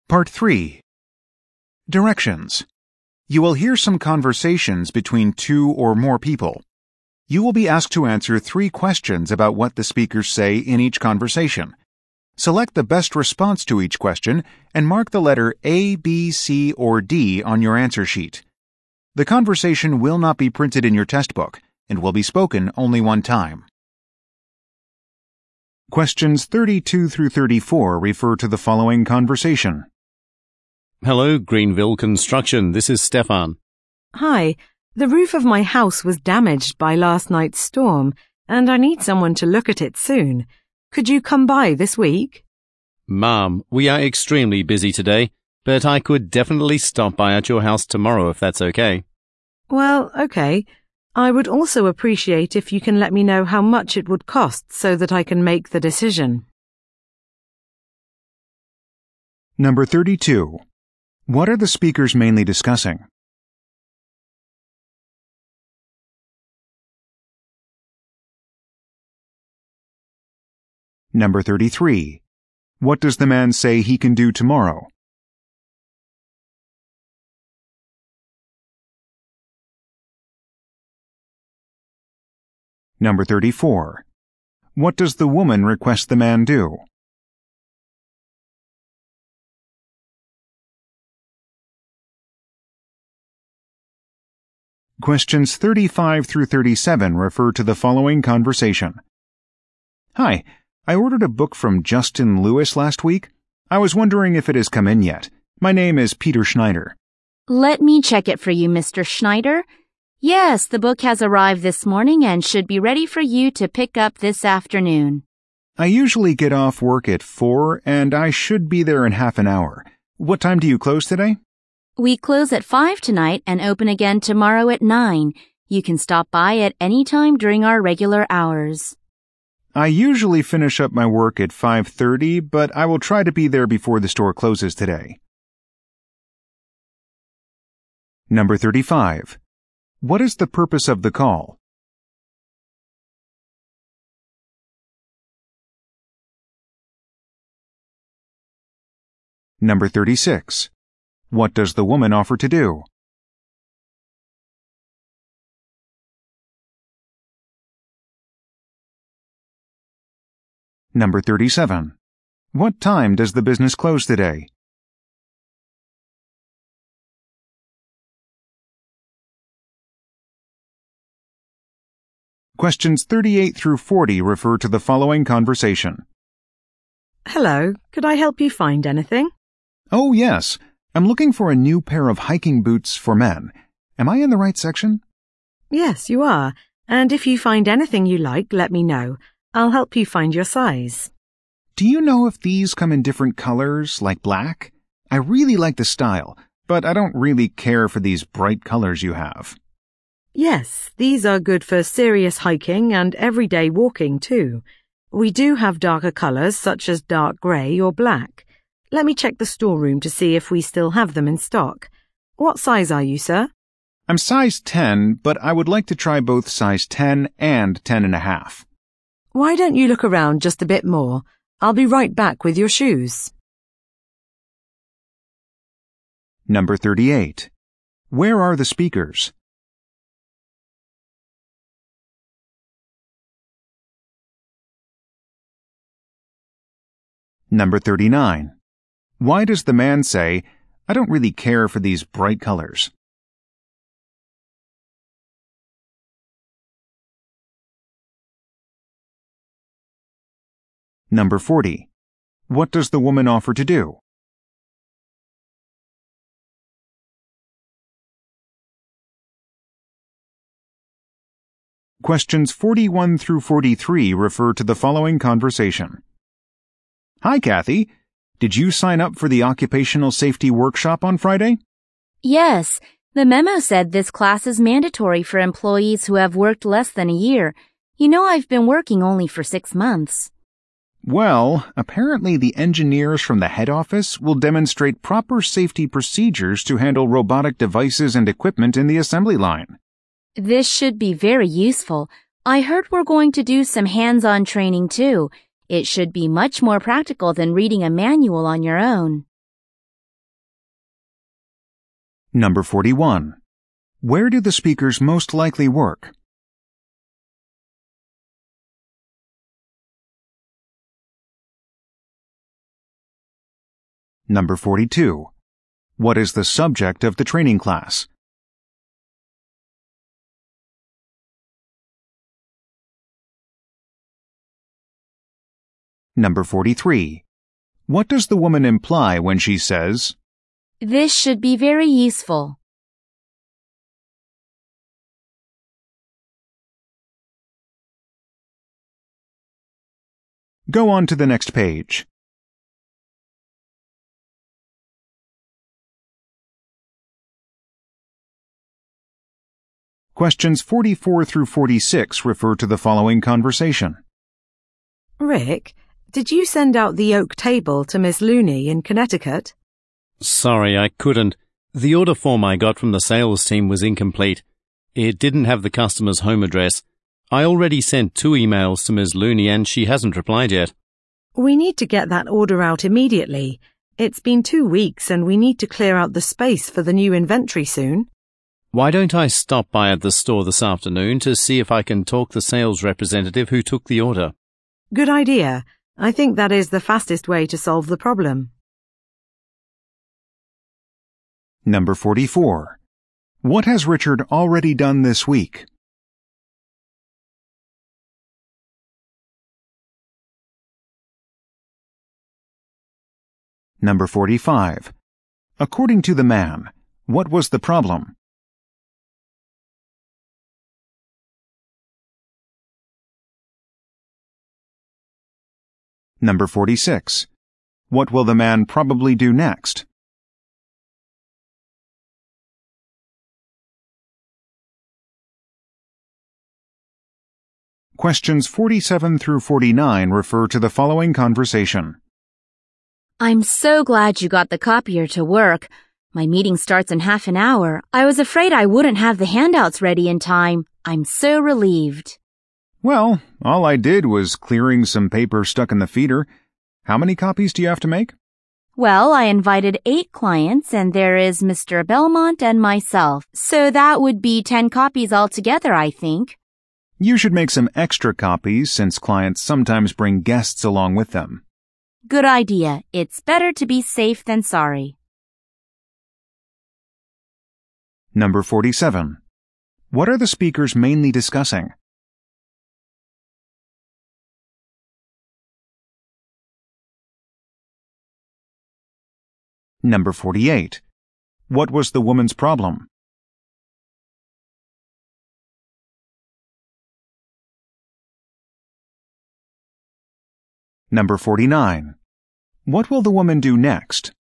Part 3. Directions. You will hear some conversations between two or more people. You will be asked to answer 3 questions about what the speakers say in each conversation. Select the best response to each question and mark the letter A, B, C, or D on your answer sheet. The conversation will not be printed in your test book and will be spoken only one time. Questions 32 through 34 refer to the following conversation. Hello, Greenville Construction. This is Stefan. Hi. The roof of my house was damaged by last night's storm, and I need someone to look at it soon. Could you come by this week? Mom, we are extremely busy today, but I could definitely stop by at your house tomorrow if that's okay. Well, okay. I would also appreciate if you can let me know how much it would cost so that I can make the decision. Number 32. What are the speakers mainly discussing? Number 33. What does the man say he can do tomorrow? Number 34. What does the woman request the man do? Questions 35 through 37 refer to the following conversation. Hi, I ordered a book from Justin Lewis last week. I was wondering if it has come in yet. My name is Peter Schneider. Let me check it for you, Mr. Schneider. Yes, the book has arrived this morning and should be ready for you to pick up this afternoon. I usually get off work at 4 and I should be there in half an hour. What time do you close today? We close at 5 tonight and open again tomorrow at 9. You can stop by at any time during our regular hours. I usually finish up my work at 5:30, but I will try to be there before the store closes today. Number 35. What is the purpose of the call? Number 36. What does the woman offer to do? Number 37. What time does the business close today? Questions 38 through 40 refer to the following conversation. Hello. Could I help you find anything? Oh, yes. I'm looking for a new pair of hiking boots for men. Am I in the right section? Yes, you are. And if you find anything you like, let me know. I'll help you find your size. Do you know if these come in different colors, like black? I really like the style, but I don't really care for these bright colors you have. Yes, these are good for serious hiking and everyday walking too. We do have darker colors such as dark grey or black. Let me check the storeroom to see if we still have them in stock. What size are you, sir? I'm size 10, but I would like to try both size 10 and 10.5. Why don't you look around just a bit more? I'll be right back with your shoes. Number 38. Where are the speakers? Number 39. Why does the man say, I don't really care for these bright colors? Number 40. What does the woman offer to do? Questions 41 through 43 refer to the following conversation. Hi, Kathy. Did you sign up for the occupational safety workshop on Friday? Yes, the memo said this class is mandatory for employees who have worked less than a year. You know, I've been working only for 6 months. Well, apparently the engineers from the head office will demonstrate proper safety procedures to handle robotic devices and equipment in the assembly line. This should be very useful. I heard we're going to do some hands-on training too. It should be much more practical than reading a manual on your own. Number 41. Where do the speakers most likely work? Number 42. What is the subject of the training class? Number 43. What does the woman imply when she says, This should be very useful. Go on to the next page. Questions 44 through 46 refer to the following conversation. Rick, did you send out the oak table to Miss Looney in Connecticut? Sorry, I couldn't. The order form I got from the sales team was incomplete. It didn't have the customer's home address. I already sent 2 emails to Ms. Looney and she hasn't replied yet. We need to get that order out immediately. It's been 2 weeks and we need to clear out the space for the new inventory soon. Why don't I stop by at the store this afternoon to see if I can talk the sales representative who took the order? Good idea. I think that is the fastest way to solve the problem. Number 44. What has Richard already done this week? Number 45. According to the man, what was the problem? Number 46. What will the man probably do next? Questions 47 through 49 refer to the following conversation. I'm so glad you got the copier to work. My meeting starts in half an hour. I was afraid I wouldn't have the handouts ready in time. I'm so relieved. Well, all I did was clearing some paper stuck in the feeder. How many copies do you have to make? Well, I invited 8 clients and there is Mr. Belmont and myself. So that would be 10 copies altogether, I think. You should make some extra copies since clients sometimes bring guests along with them. Good idea. It's better to be safe than sorry. Number 47. What are the speakers mainly discussing? Number 48. What was the woman's problem? Number 49. What will the woman do next?